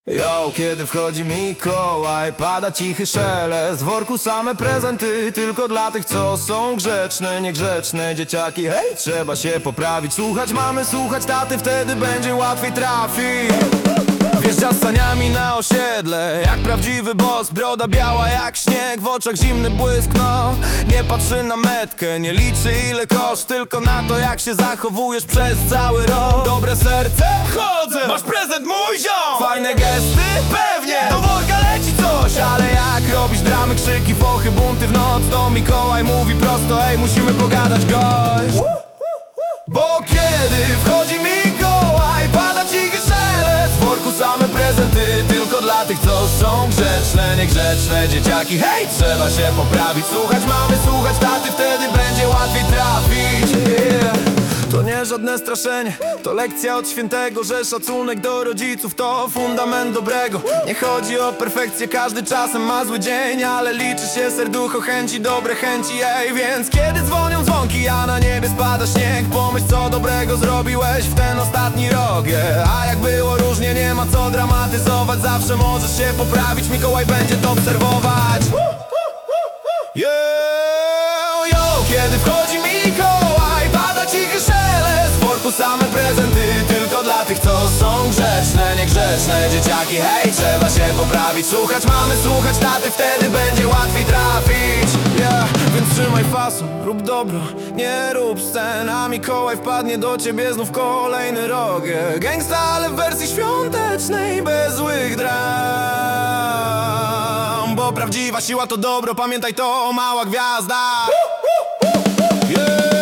Yo, kiedy wchodzi Mikołaj, pada cichy szelest. W worku same prezenty, tylko dla tych, co są grzeczne, niegrzeczne dzieciaki. Hej, trzeba się poprawić, słuchać mamy, słuchać taty, wtedy będzie łatwiej trafić. Wjeżdża z saniami na osiedle, jak prawdziwy boss. Broda biała jak śnieg, w oczach zimny błysk, no. Nie patrzy na metkę, nie liczy ile koszt, tylko na to, jak się zachowujesz przez cały rok. Dobre serce? Chodzę! Masz prezent, mój ziom! Fajne gesty? Pewnie! Do worka leci coś, ale jak robisz dramy, krzyki, fochy, bunty w noc, to Mikołaj mówi prosto: ej, musimy pogadać, gość. Bo kiedy wchodzi Mikołaj, pada cichy szelest. W worku same prezenty, tylko dla tych, co są grzeczne, niegrzeczne dzieciaki. Hej, trzeba się poprawić, słuchać mamy, słuchać taty, wtedy będzie łatwiej trafić. To nie żadne straszenie, to lekcja od świętego, że szacunek do rodziców to fundament dobrego. Nie chodzi o perfekcję, każdy czasem ma zły dzień, ale liczy się serducho, chęci, dobre chęci, ej. Więc kiedy dzwonią dzwonki, a na niebie spada śnieg, pomyśl, co dobrego zrobiłeś w ten ostatni rok, A jak było różnie, nie ma co dramatyzować, zawsze możesz się poprawić, Mikołaj będzie to obserwować. Kiedy wchodzi Mikołaj, pada cichy szelest. W worku same prezenty, tylko dla tych, co są grzeczne, niegrzeczne dzieciaki. Hej, trzeba się poprawić, słuchać mamy, słuchać taty, wtedy będzie łatwiej trafić. Więc trzymaj fason, rób dobro, nie rób scen, a Mikołaj wpadnie do ciebie znów kolejny rok. Gangsta, ale w wersji świątecznej, bez złych dram. Bo prawdziwa siła to dobro, pamiętaj to, mała gwiazda. Yeah.